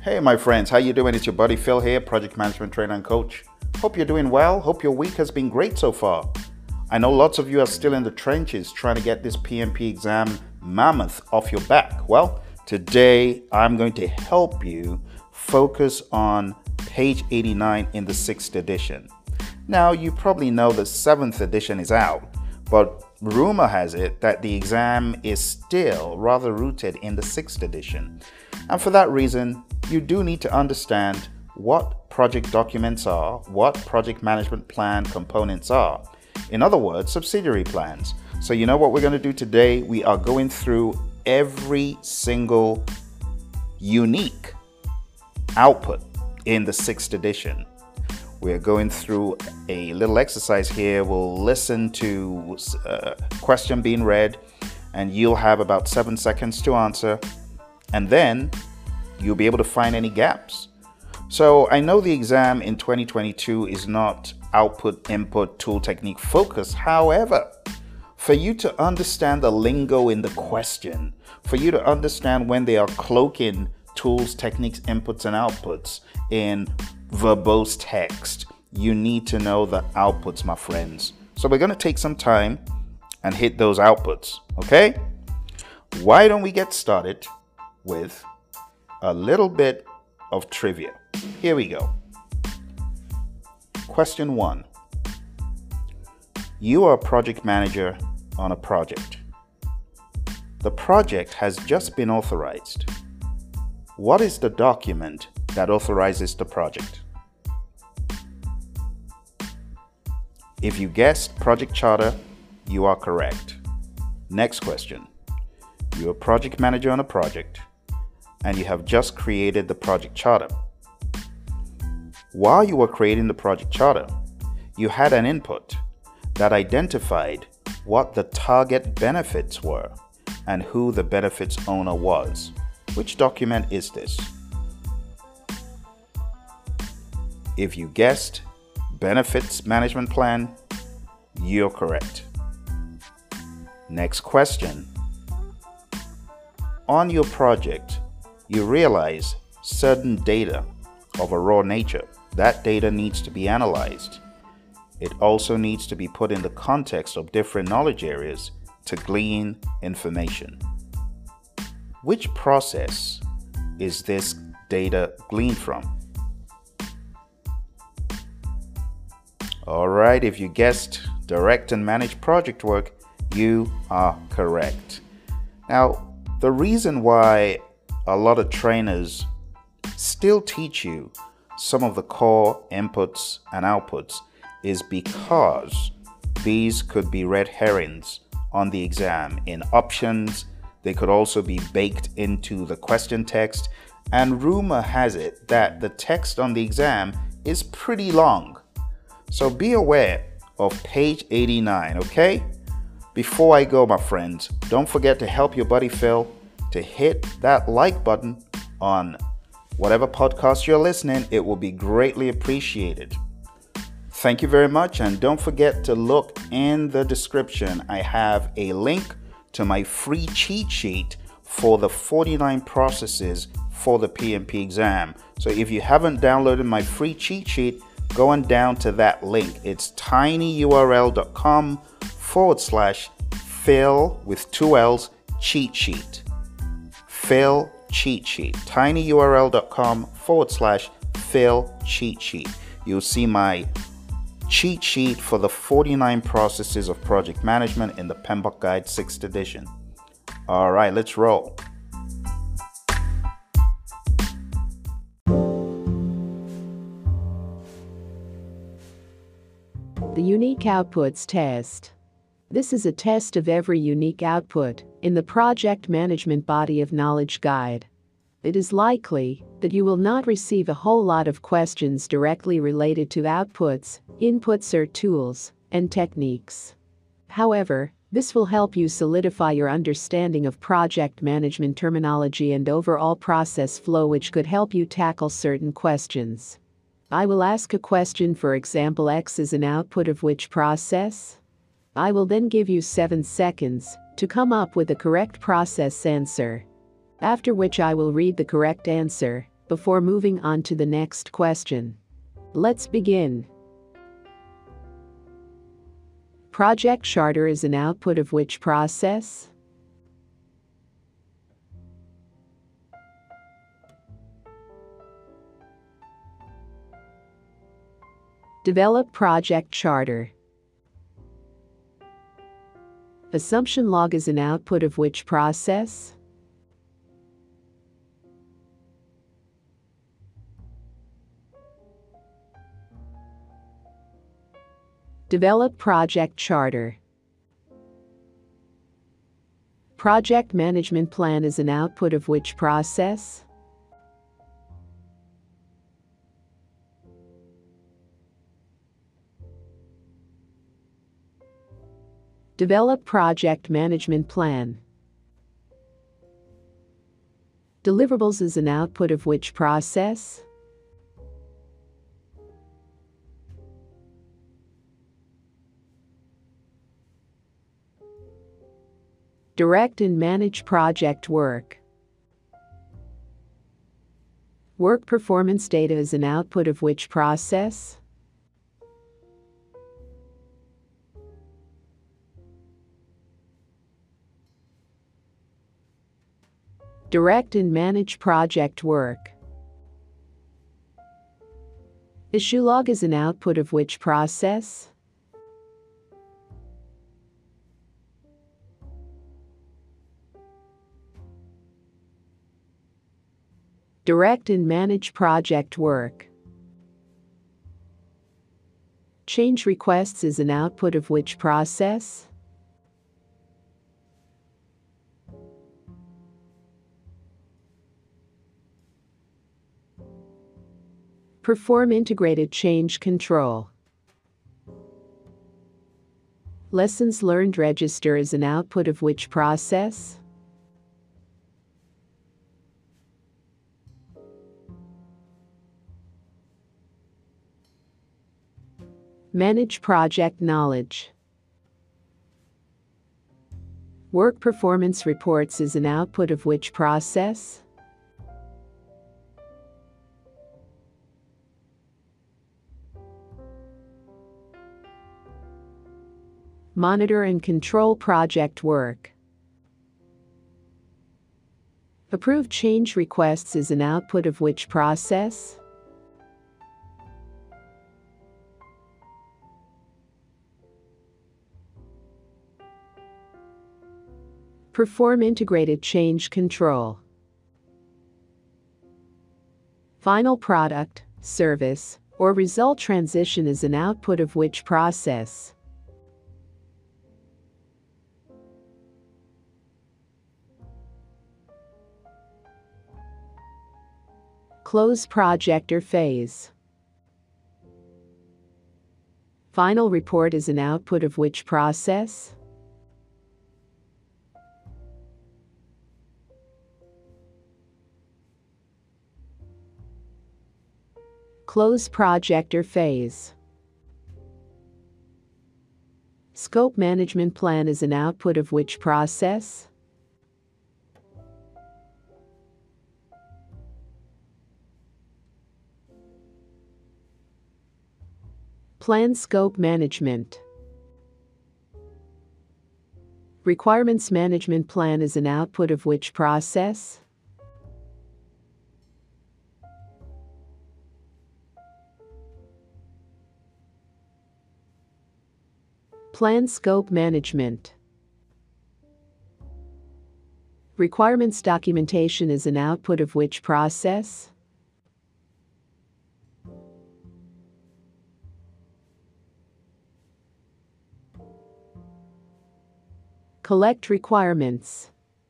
Hey my friends, how you doing? It's your buddy Phil here, project management trainer and coach. Hope you're doing well. Hope your week has been great so far. I know lots of you are still in the trenches trying to get this PMP exam mammoth off your back. Well, today I'm going to help you focus on page 89 in the 6th edition. Now, you probably know the 7th edition is out, but rumor has it that the exam is still rather rooted in the 6th edition. And for that reason, you do need to understand what project documents are, what project management plan components are. In other words, subsidiary plans. So you know what we're going to do today? We are going through every single unique output in the 6th edition. We're going through a little exercise here. We'll listen to a question being read, and you'll have about 7 seconds to answer. And then you'll be able to find any gaps. So I know the exam in 2022 is not output, input, tool, technique focused. However, for you to understand the lingo in the question, for you to understand when they are cloaking tools, techniques, inputs, and outputs in verbose text, you need to know the outputs, my friends. So we're going to take some time and hit those outputs, okay? Why don't we get started with a little bit of trivia? Here we go. Question 1. You are a project manager on a project. The project has just been authorized. What is the document that authorizes the project? If you guessed project charter, you are correct. Next question. You're a project manager on a project, and you have just created the project charter. While you were creating the project charter, you had an input that identified what the target benefits were and who the benefits owner was. Which document is this? If you guessed benefits management plan, you're correct. Next question. On your project, you realize certain data of a raw nature. That data needs to be analyzed. It also needs to be put in the context of different knowledge areas to glean information. Which process is this data gleaned from? All right, if you guessed direct and manage project work, you are correct. Now, the reason why a lot of trainers still teach you some of the core inputs and outputs is because these could be red herrings on the exam in options. They could also be baked into the question text, and rumor has it that the text on the exam is pretty long. So be aware of page 89, okay? Before I go, my friends, don't forget to help your buddy Phil to hit that like button on whatever podcast you're listening. It will be greatly appreciated. Thank you very much, and don't forget to look in the description. I have a link to my free cheat sheet for the 49 processes for the PMP exam. So if you haven't downloaded my free cheat sheet, go on down to that link. It's tinyurl.com/Phil with 2 L's cheat sheet. Phil cheat sheet. tinyurl.com/Phil cheat sheet. You'll see my cheat sheet for the 49 processes of project management in the PMBOK Guide 6th edition. All right, let's roll. The Unique Outputs Test. This is a test of every unique output in the Project Management Body of Knowledge Guide. It is likely that you will not receive a whole lot of questions directly related to outputs, inputs, or tools and techniques. However, this will help you solidify your understanding of project management terminology and overall process flow, which could help you tackle certain questions. I will ask a question, for example, X is an output of which process? I will then give you 7 seconds to come up with the correct process answer. After which I will read the correct answer before moving on to the next question. Let's begin. Project charter is an output of which process? Develop project charter. Assumption log is an output of which process? Develop project charter. Project management plan is an output of which process? Develop project management plan. Deliverables is an output of which process? Direct and manage project work. Work performance data is an output of which process? Direct and manage project work. Issue log is an output of which process? Direct and manage project work. Change requests is an output of which process? Perform integrated change control. Lessons learned register is an output of which process? Manage project knowledge. Work performance reports is an output of which process? Monitor and control project work. Approve change requests is an output of which process? Perform integrated change control. Final product, service, or result transition is an output of which process? Close project or phase. Final report is an output of which process? Close project or phase. Scope management plan is an output of which process? Plan scope management. Requirements management plan is an output of which process? Plan scope management. Requirements documentation is an output of which process? Collect requirements.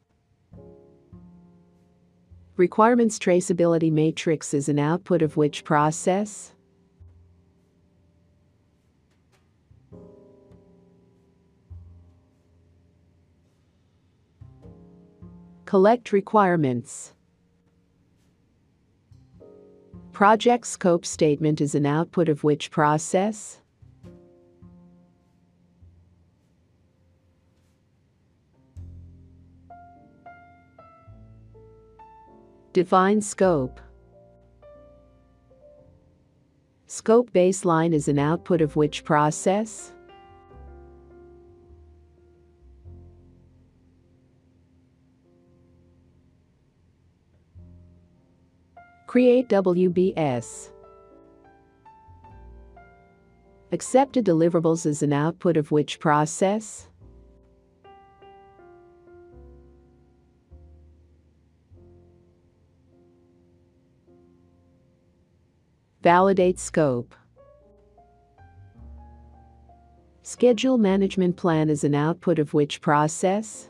Requirements traceability matrix is an output of which process? Collect requirements. Project scope statement is an output of which process? Define scope. Scope baseline is an output of which process? Create WBS. Accepted deliverables is an output of which process? Validate scope. Schedule management plan is an output of which process?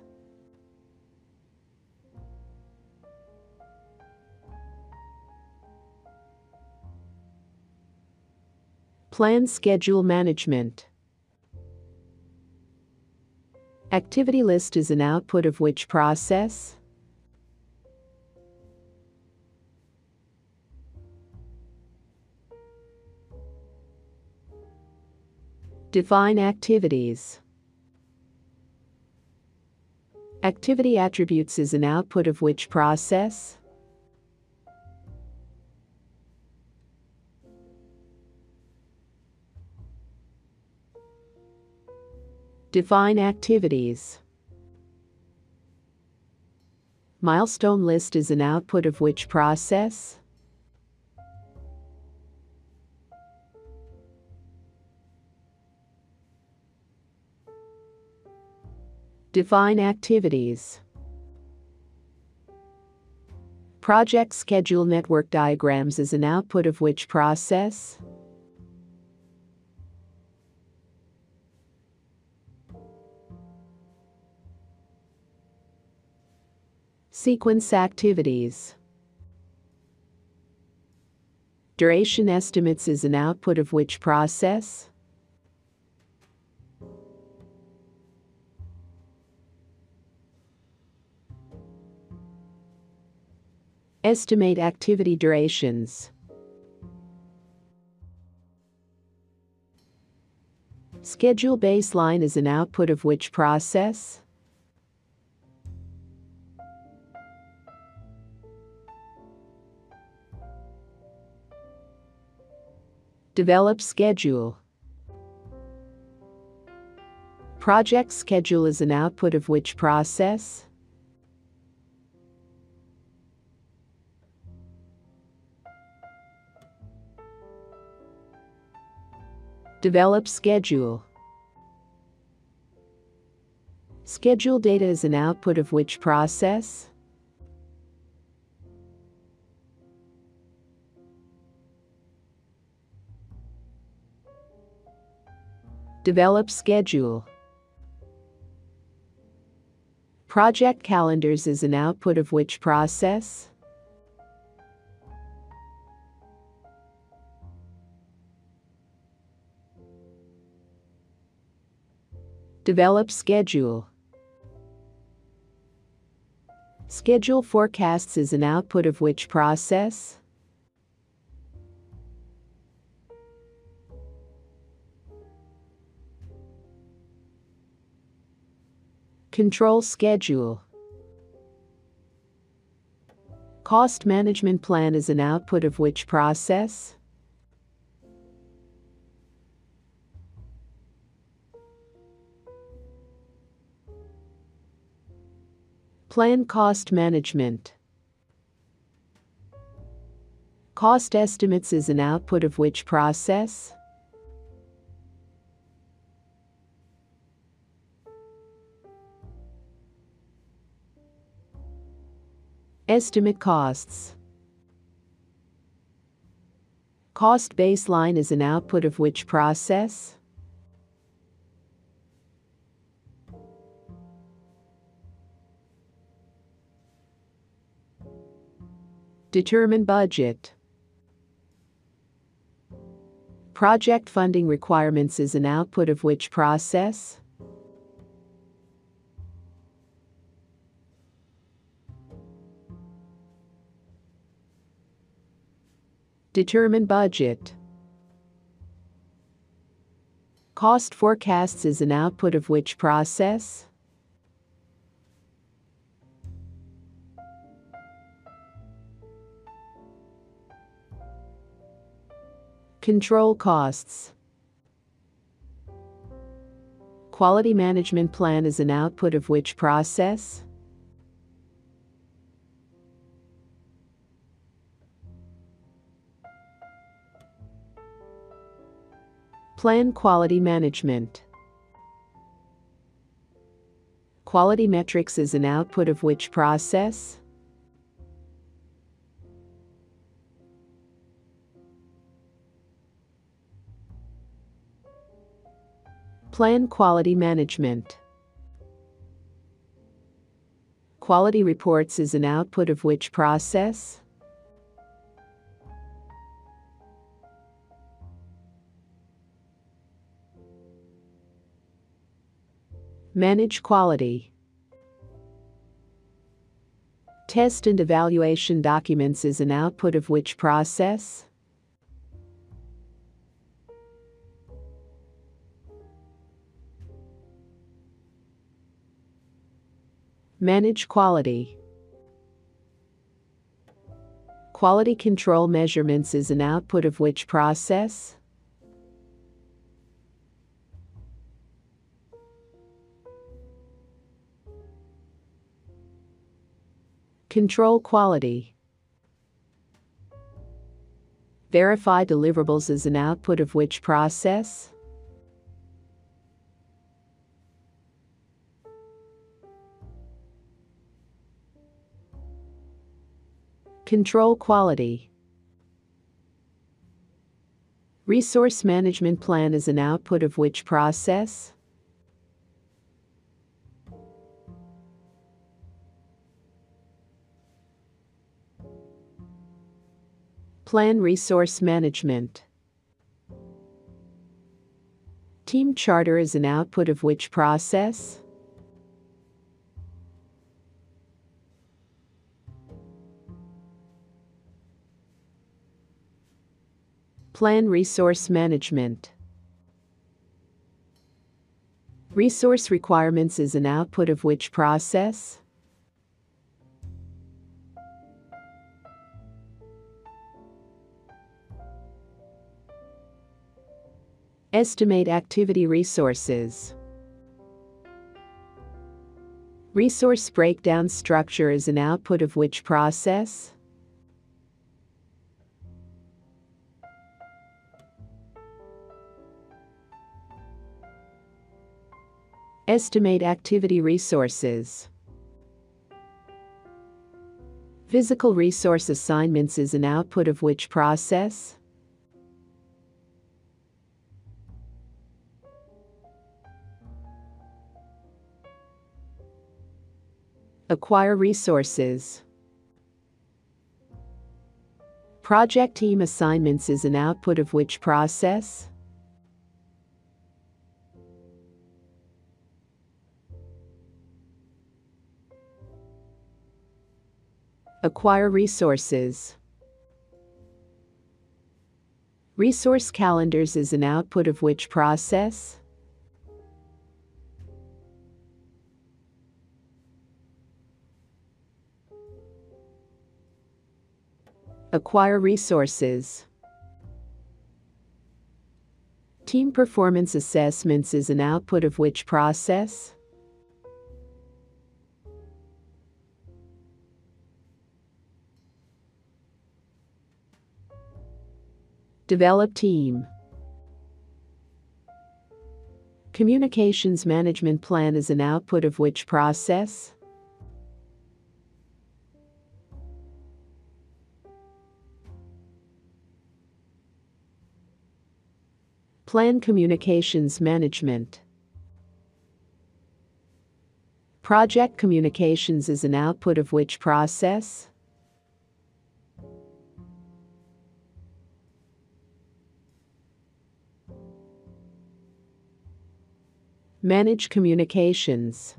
Plan schedule management. Activity list is an output of which process? Define activities. Activity attributes is an output of which process? Define activities. Milestone list is an output of which process? Define activities. Project schedule network diagrams is an output of which process? Sequence activities. Duration estimates is an output of which process? Estimate activity durations. Schedule baseline is an output of which process? Develop schedule. Project schedule is an output of which process? Develop schedule. Schedule data is an output of which process? Develop schedule. Project calendars is an output of which process? Develop schedule. Schedule forecasts is an output of which process? Control schedule. Cost management plan is an output of which process? Plan cost management. Cost estimates is an output of which process? Estimate costs. Cost baseline is an output of which process? Determine budget. Project funding requirements is an output of which process? Determine budget. Cost forecasts is an output of which process? Control costs. Quality management plan is an output of which process? Plan quality management. Quality metrics is an output of which process? Plan quality management. Quality reports is an output of which process? Manage quality. Test and evaluation documents is an output of which process? Manage quality. Quality control measurements is an output of which process? Control quality. Verify deliverables is an output of which process? Control quality. Resource management plan is an output of which process? Plan resource management. Team charter is an output of which process? Plan resource management. Resource requirements is an output of which process? Estimate activity resources. Resource breakdown structure is an output of which process? Estimate activity resources. Physical resource assignments is an output of which process? Acquire resources. Project team assignments is an output of which process? Acquire resources. Resource calendars is an output of which process? Acquire resources. Team performance assessments is an output of which process? Develop team. Communications management plan is an output of which process? Plan communications management. Project communications is an output of which process? Manage communications.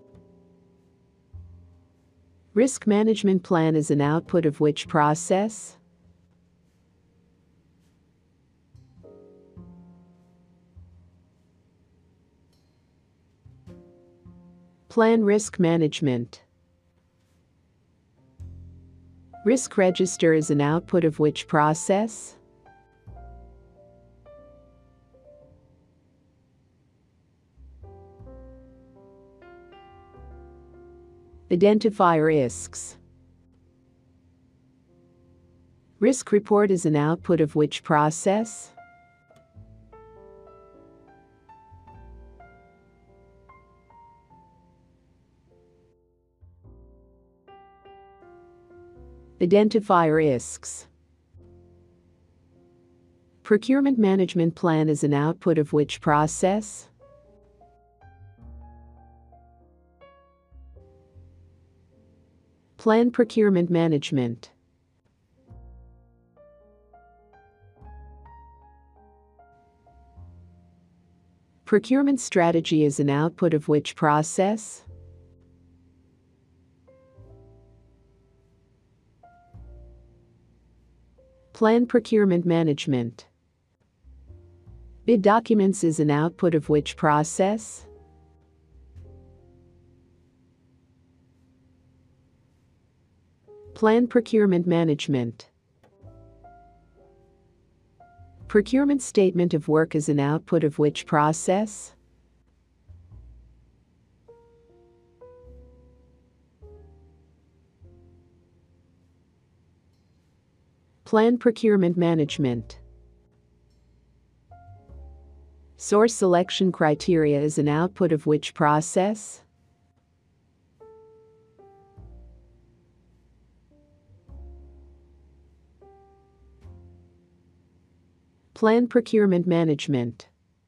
Risk management plan is an output of which process? Plan risk management. Risk register is an output of which process? Identify risks. Risk report is an output of which process? Identify risks. Procurement management plan is an output of which process? Plan procurement management. Procurement strategy is an output of which process? Plan procurement management. Bid documents is an output of which process? Plan procurement management. Procurement statement of work is an output of which process? Plan procurement management. Source selection criteria is an output of which process? Plan procurement management.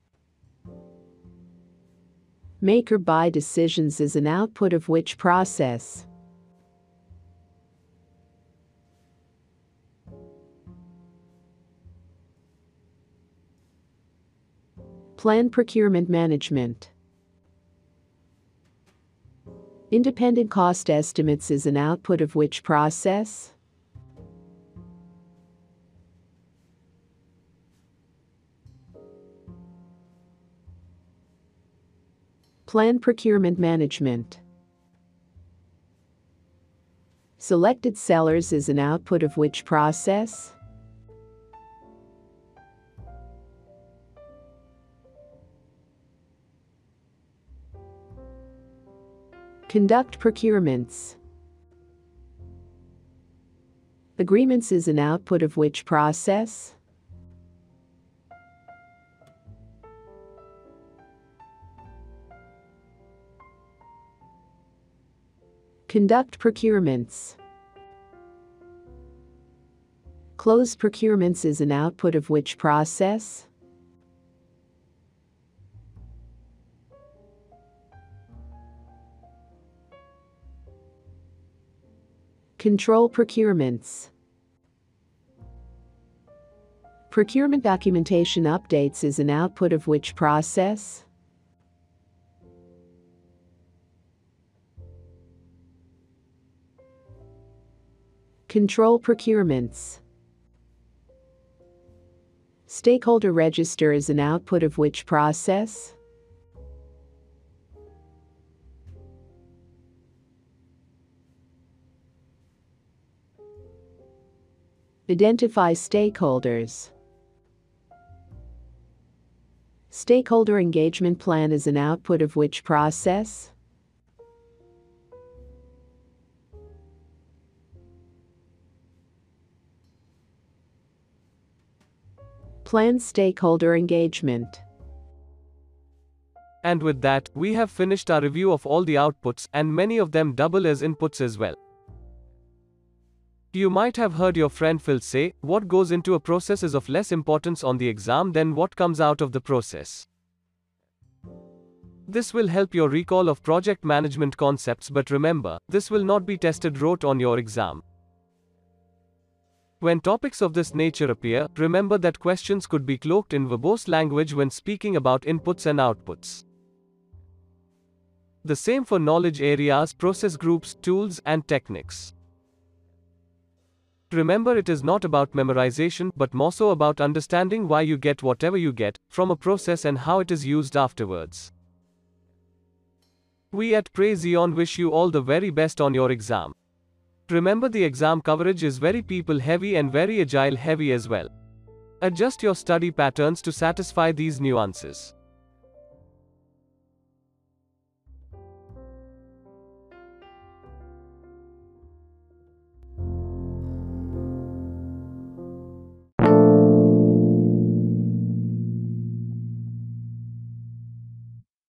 Make or buy decisions is an output of which process? Plan procurement management. Independent cost estimates is an output of which process? Plan procurement management. Selected sellers is an output of which process? Conduct procurements. Agreements is an output of which process? Conduct procurements. Close procurements is an output of which process? Control procurements. Procurement documentation updates is an output of which process? Control procurements. Stakeholder register is an output of which process? Identify stakeholders. Stakeholder engagement plan is an output of which process? Plan stakeholder engagement. And with that, we have finished our review of all the outputs, and many of them double as inputs as well. You might have heard your friend Phil say, what goes into a process is of less importance on the exam than what comes out of the process. This will help your recall of project management concepts, but remember, this will not be tested rote on your exam. When topics of this nature appear, remember that questions could be cloaked in verbose language when speaking about inputs and outputs. The same for knowledge areas, process groups, tools, and techniques. Remember, it is not about memorization, but more so about understanding why you get whatever you get from a process and how it is used afterwards. We at PraiseZion wish you all the very best on your exam. Remember, the exam coverage is very people heavy and very agile heavy as well. Adjust your study patterns to satisfy these nuances.